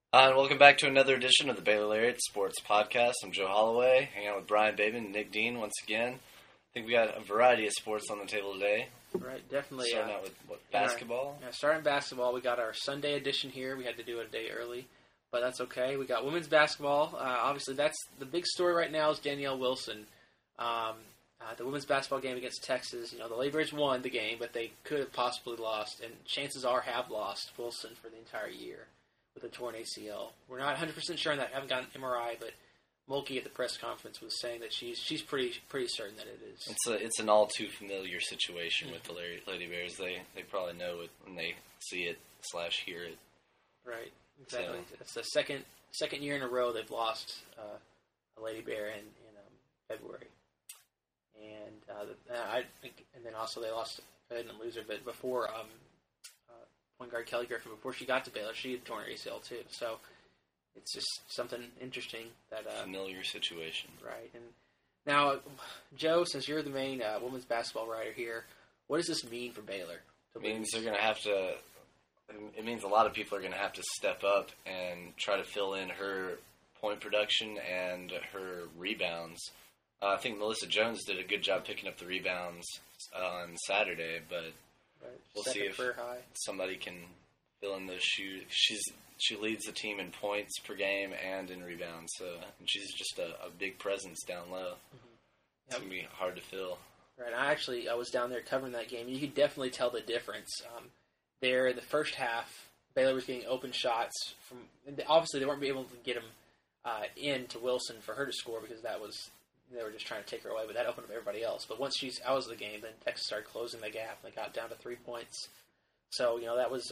And welcome back to another edition of the Baylor Lariat Sports Podcast. I'm Joe Holloway, hanging out with Brian Baben and Nick Dean once again. I think we got a variety of sports on the table today. Right, definitely. Starting out with basketball? Starting basketball, we got our Sunday edition here. We had to do it a day early, but that's okay. We got women's basketball. Obviously, that's the big story right now is Danielle Wilson. The women's basketball game against Texas, the Lady Bears won the game, but they could have possibly lost, and chances are have lost Wilson for the entire year with a torn ACL. We're not 100% sure on that. I haven't gotten an MRI, but Mulkey at the press conference was saying that she's pretty certain that it is. It's an all too familiar situation with the Lady Bears. They probably know it when they see it / hear it. Right, exactly. So. It's the second year in a row they've lost a Lady Bear in February, and then also they lost. They didn't lose her, but before point guard Kelly Griffin, before she got to Baylor, she had torn her ACL too. So. It's just something interesting that familiar situation, right? And now, Joe, since you're the main women's basketball writer here, what does this mean for Baylor? It means they're going to have to. It means a lot of people are going to have to step up and try to fill in her point production and her rebounds. I think Melissa Jones did a good job picking up the rebounds on Saturday, but we'll see if somebody can fill in those shoes. She leads the team in points per game and in rebounds, so she's just a big presence down low. Mm-hmm. It's going to be hard to fill. Right. I was down there covering that game. You could definitely tell the difference. There, in the first half, Baylor was getting open shots from. Obviously, they weren't able to get them in to Wilson for her to score because they were just trying to take her away. But that opened up everybody else. But once she's out of the game, then Texas started closing the gap. And they got down to 3 points. So that was.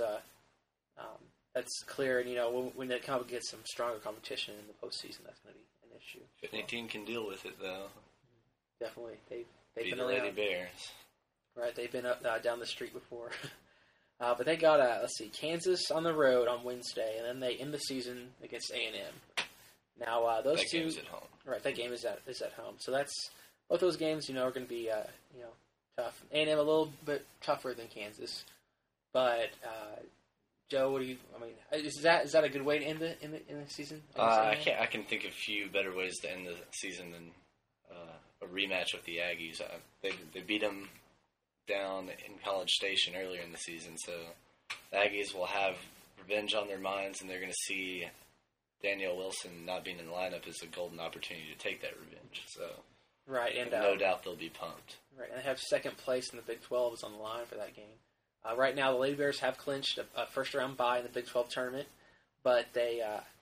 That's clear, and when they come up against some stronger competition in the postseason, that's going to be an issue. If any team can deal with it, though, definitely they've been the Lady Bears, right? They've been up down the street before, but they got Kansas on the road on Wednesday, and then they end the season against A&M. Now those that two, game's at home. Right? That game is at home, so that's both those games. Are going to be tough. A&M a little bit tougher than Kansas, but. Joe, what do you? I mean, is that a good way to end the season? I can think of a few better ways to end the season than a rematch with the Aggies. They beat them down in College Station earlier in the season, so the Aggies will have revenge on their minds, and they're going to see Danielle Wilson not being in the lineup as a golden opportunity to take that revenge. So, right, and no doubt they'll be pumped. Right, and they have second place in the Big 12 is on the line for that game. Right now, the Lady Bears have clinched a first-round bye in the Big 12 tournament, but they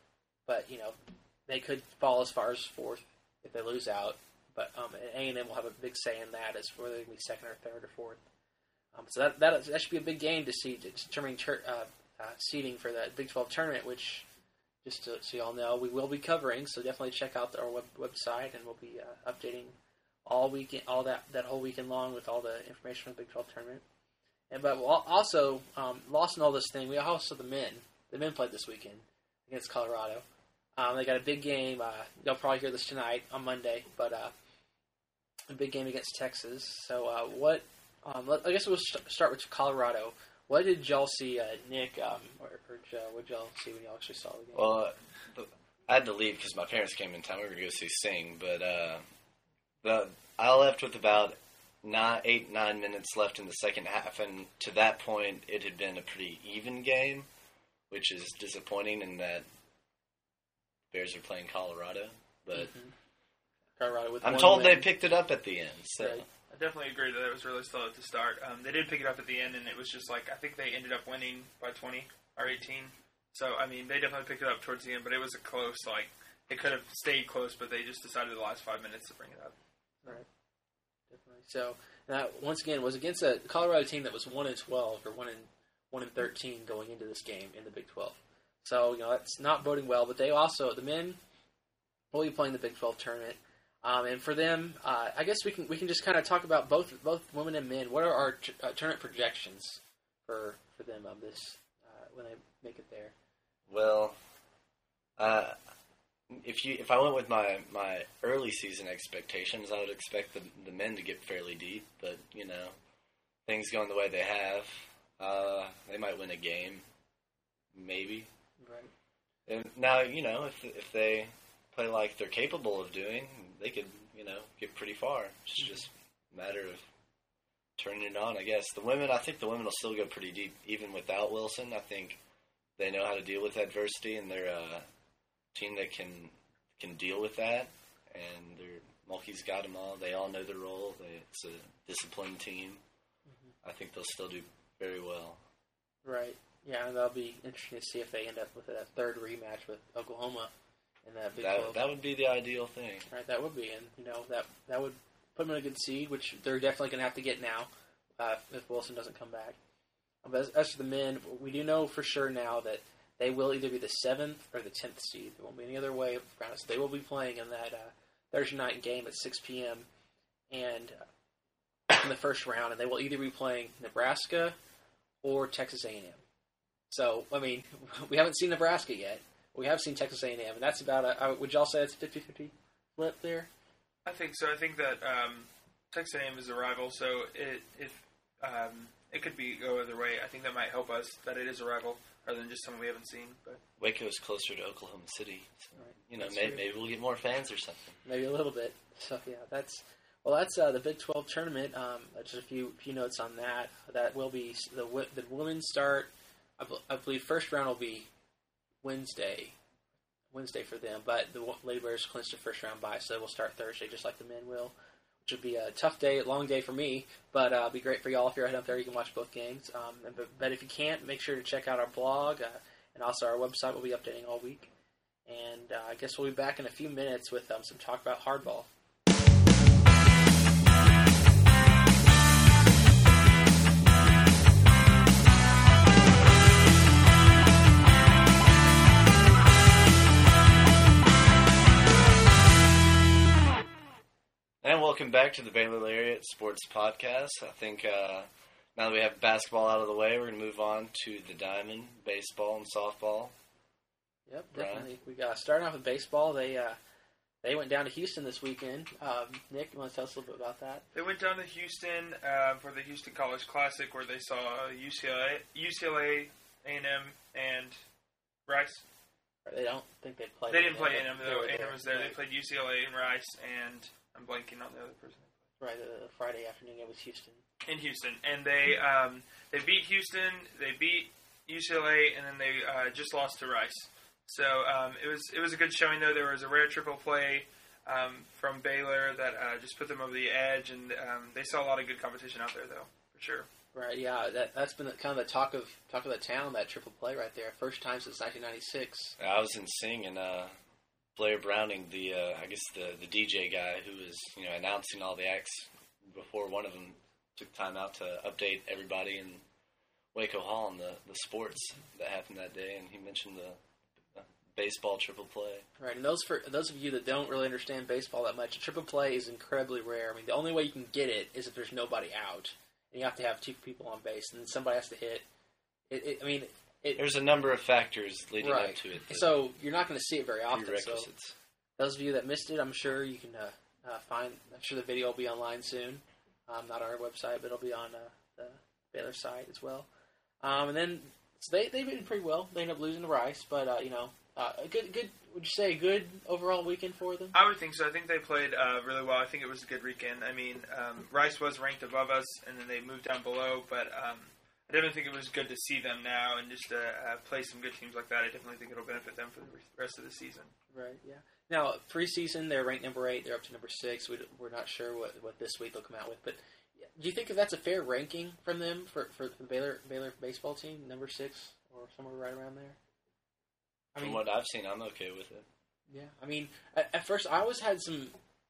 could fall as far as fourth if they lose out. But A&M will have a big say in that as whether they can be second or third or fourth. So that should be a big game to see determining seeding for that Big 12 tournament, which just so y'all know we will be covering. So definitely check out our website, and we'll be updating all weekend, all that whole weekend long with all the information on the Big 12 tournament. But also, lost in all this thing, we also the men played this weekend against Colorado. They got a big game. They'll probably hear this tonight on Monday, but a big game against Texas. So I guess we'll start with Colorado. What did y'all see, Nick or Joe? What did y'all see when y'all actually saw the game? Well, I had to leave because my parents came in town. We were going to go see Sing, but I left with about 8-9 minutes left in the second half, and to that point, it had been a pretty even game, which is disappointing in that Bears are playing Colorado. But Colorado with I'm told they picked it up at the end. So right. I definitely agree that it was really slow at the start. They did pick it up at the end, and it was just I think they ended up winning by 20 or 18. So I mean, they definitely picked it up towards the end, but it was a close. It could have stayed close, but they just decided the last 5 minutes to bring it up. Right. Definitely. So that once again was against a Colorado team that was 1-12 or 1-13 going into this game in the Big 12. So that's not boding well. But they also the men will be playing the Big 12 tournament, and for them, I guess we can just kind of talk about both women and men. What are our tournament projections for them on this when they make it there? Well, if I went with my early season expectations, I would expect the men to get fairly deep. But things going the way they have, they might win a game, maybe. Right. And now, if they play like they're capable of doing, they could, get pretty far. It's just a matter of turning it on, I guess. I think the women will still go pretty deep, even without Wilson. I think they know how to deal with adversity, and they're a team that can deal with that. And Mulkey's got them all. They all know their role. It's a disciplined team. I think they'll still do very well. Right. Yeah, and that'll be interesting to see if they end up with a third rematch with Oklahoma in that Big 12. That would be the ideal thing. Right, that would be. And, that would put them in a good seed, which they're definitely going to have to get now if Wilson doesn't come back. But as for the men, we do know for sure now that they will either be the 7th or the 10th seed. There won't be any other way around it. So they will be playing in that Thursday night game at 6 p.m. and in the first round, and they will either be playing Nebraska or Texas A&M. So, I mean, we haven't seen Nebraska yet. We have seen Texas A&M, and that's about would y'all say it's 50-50 flip there? I think so. I think that Texas A&M is a rival, so it could go either way. I think that might help us that it is a rival rather than just someone we haven't seen. But Waco's closer to Oklahoma City, so, right. maybe we'll get more fans or something. Maybe a little bit. So yeah, that's the Big 12 tournament. Just a few notes on that. That will be the women's start. I believe first round will be Wednesday for them, but the Lady Bears clinched a first round bye, so we'll start Thursday just like the men will, which would be a tough day, long day for me, but it'll be great for y'all if you're heading up there. You can watch both games, but if you can't, make sure to check out our blog, and also our website will be updating all week, and I guess we'll be back in a few minutes with some talk about hardball. And welcome back to the Baylor Lariat Sports Podcast. I think now that we have basketball out of the way, we're going to move on to the Diamond, baseball, and softball. Yep, definitely. We got starting off with baseball. They went down to Houston this weekend. Nick, you want to tell us a little bit about that? They went down to Houston for the Houston College Classic, where they saw UCLA, A&M, and Rice. They don't think they played. They didn't play A&M though. A&M was there. Right. They played UCLA and Rice, and I'm blanking on the other person. Right, the Friday afternoon it was Houston. In Houston, and they beat Houston, they beat UCLA, and then they just lost to Rice. So it was a good showing though. There was a rare triple play from Baylor that just put them over the edge, and they saw a lot of good competition out there though, for sure. Right, yeah, that's been kind of the talk of the town, that triple play right there. First time since 1996. I was in Sing, and Blair Browning, the DJ guy who was announcing all the acts before one of them took time out to update everybody in Waco Hall on the sports that happened that day, and he mentioned the baseball triple play. Right, and those of you that don't really understand baseball that much, triple play is incredibly rare. I mean, the only way you can get it is if there's nobody out, and you have to have two people on base, and then somebody has to hit. There's a number of factors leading up to it. So you're not going to see it very often. So those of you that missed it, I'm sure you can find. I'm sure the video will be online soon. Not on our website, but it'll be on the Baylor site as well. And then so they did pretty well. They ended up losing to Rice, but a good. Would you say a good overall weekend for them? I would think so. I think they played really well. I think it was a good weekend. I mean, Rice was ranked above us, and then they moved down below, but. I definitely think it was good to see them now and just play some good teams like that. I definitely think it'll benefit them for the rest of the season. Right, yeah. Now, preseason, they're ranked number 8. They're up to number 6. We're not sure what this week they'll come out with. But do you think if that's a fair ranking from them for the Baylor baseball team, number 6 or somewhere right around there? From what I've seen, I'm okay with it. Yeah, I mean, at first I always had some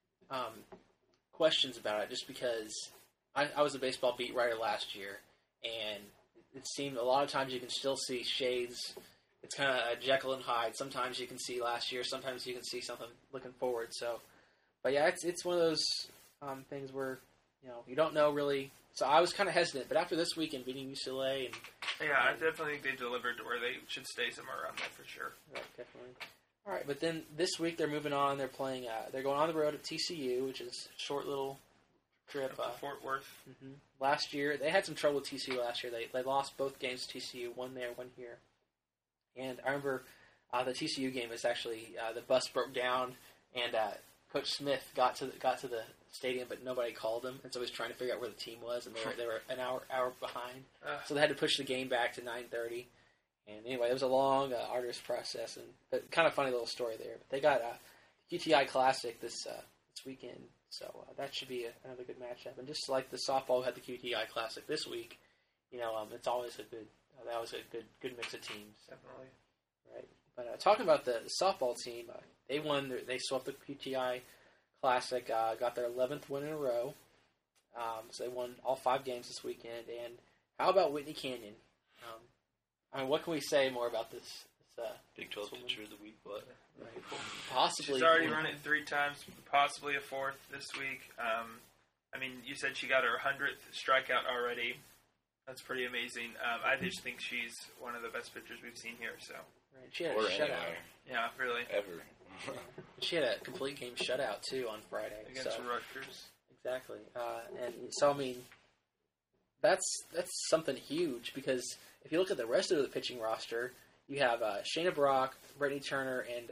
questions about it just because I was a baseball beat writer last year. And it seemed a lot of times you can still see shades. It's kind of a Jekyll and Hyde. Sometimes you can see last year. Sometimes you can see something looking forward. So, but yeah, it's one of those things where you don't know really. So I was kind of hesitant. But after this weekend beating UCLA I definitely think they delivered to where they should stay somewhere around that for sure. Right, definitely. All right, but then this week they're moving on. They're playing. They're going on the road at TCU, which is a short little trip. Fort Worth. Mm-hmm. Last year, they had some trouble with TCU last year. They lost both games to TCU, one there, one here. And I remember The TCU game was actually the bus broke down, and Coach Smith got to the stadium, but nobody called him, and so he was trying to figure out where the team was, and they were an hour behind, so they had to push the game back to 9:30. And anyway, it was a long, arduous process, and kind of funny little story there. But they got QTI Classic this weekend, so that should be another good matchup. And just like the softball had the QTI Classic this week, it's always a good mix of teams. Definitely. Right. But talking about the softball team, they won. They swept the QTI Classic, got their 11th win in a row. So they won all 5 games this weekend. And how about Whitney Canyon? What can we say more about this? Big 12 pitcher of the week, what? Right. Possibly. She's already run it 3 times, possibly a 4th this week. You said she got her 100th strikeout already. That's pretty amazing. I just think she's one of the best pitchers we've seen here. So. Right. She had a shutout. Yeah, really. Ever. She had a complete game shutout too on Friday against Rutgers. Exactly, and so that's something huge, because if you look at the rest of the pitching roster, you have Shayna Brock, Brittany Turner, and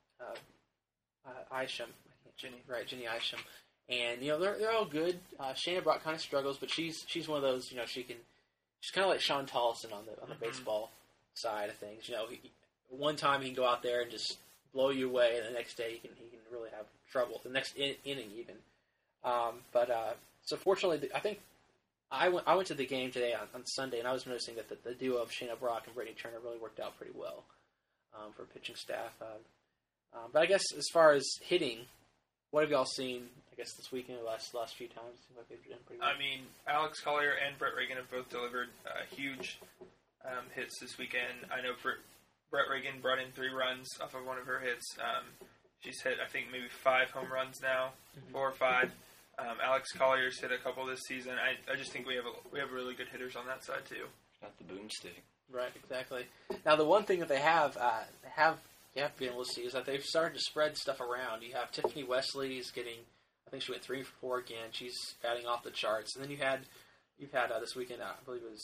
Isham. Jenny Isham, and they're all good. Shayna Brock kind of struggles, but she's one of those, she's kind of like Sean Tolleson on the baseball side of things. One time he can go out there and just blow you away, and the next day he can really have trouble. The next inning even. So fortunately, I think I went to the game today on Sunday, and I was noticing that the duo of Shayna Brock and Brittany Turner really worked out pretty well for pitching staff. But I guess as far as hitting, what have y'all seen? I guess this weekend, the last few times, seems like they've done pretty well. Alex Collier and Brett Reagan have both delivered huge hits this weekend. I know Brett Reagan brought in 3 runs off of one of her hits. She's hit, I think, maybe 5 home runs now, 4 or 5. Alex Collier's hit a couple this season. I just think we have really good hitters on that side too. Got the boomstick. Right, exactly. Now the one thing that they have you have to be able to see is that they've started to spread stuff around. You have Tiffany Wesley is getting, I think she went 3 for 4 again. She's batting off the charts. And then you've had this weekend, I believe it was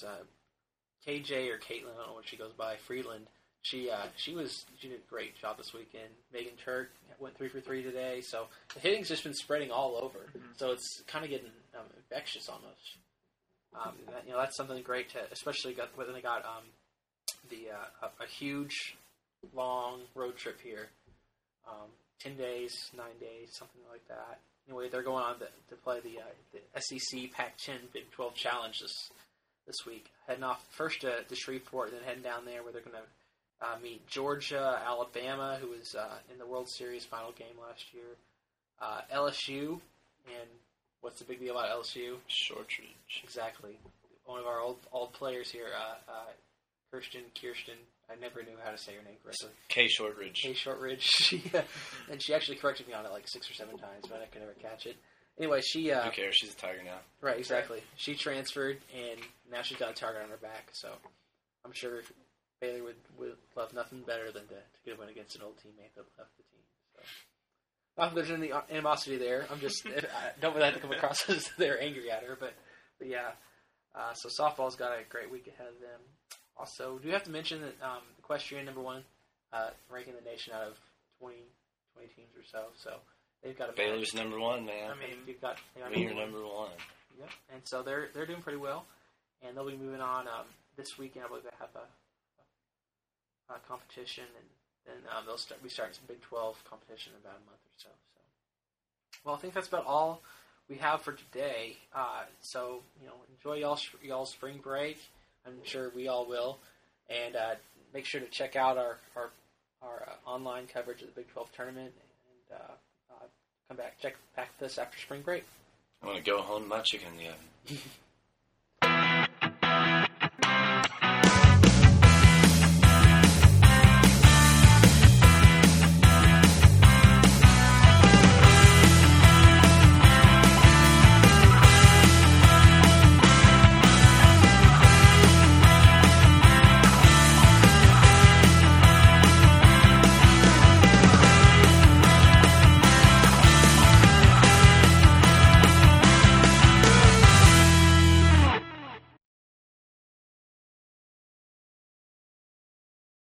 KJ or Caitlin, I don't know what she goes by, Freeland. She did a great job this weekend. Megan Turk went 3 for 3 today. So the hitting's just been spreading all over. Mm-hmm. So it's kind of getting infectious almost. That's something great to, especially when they got a huge long road trip here. 10 days, 9 days, something like that. Anyway, they're going on to play the SEC Pac-10 Big 12 Challenge this week. Heading off first to Shreveport, then heading down there where they're going to meet Georgia, Alabama, who was in the World Series final game last year, LSU, and what's the big deal about LSU? Shortridge. Exactly. One of our old players here, Kirsten. I never knew how to say her name correctly. Kay Shortridge. Kay Shortridge. And she actually corrected me on it like 6 or 7 times, but I could never catch it. Anyway, she... Who cares? She's a Tiger now. Right, exactly. She transferred, and now she's got a target on her back, so I'm sure Baylor would love nothing better than to get a win against an old teammate that left the team. So, not that there's any animosity there. I'm just... I don't want that to come across as they're angry at her, but yeah. So softball's got a great week ahead of them. Also, do you have to mention that equestrian number 1, ranking the nation out of 20 teams or so. So they've got a Baylor's number 1, man. you've got you're number 1. Yep. And so they're doing pretty well, and they'll be moving on this weekend. I believe they have a competition, and then we start some Big 12 competition in about a month or so. Well, I think that's about all we have for today. So enjoy y'all's spring break. I'm sure we all will, and make sure to check out our online coverage of the Big 12 tournament, and check back with us after spring break. I want to go home to my chicken in the oven.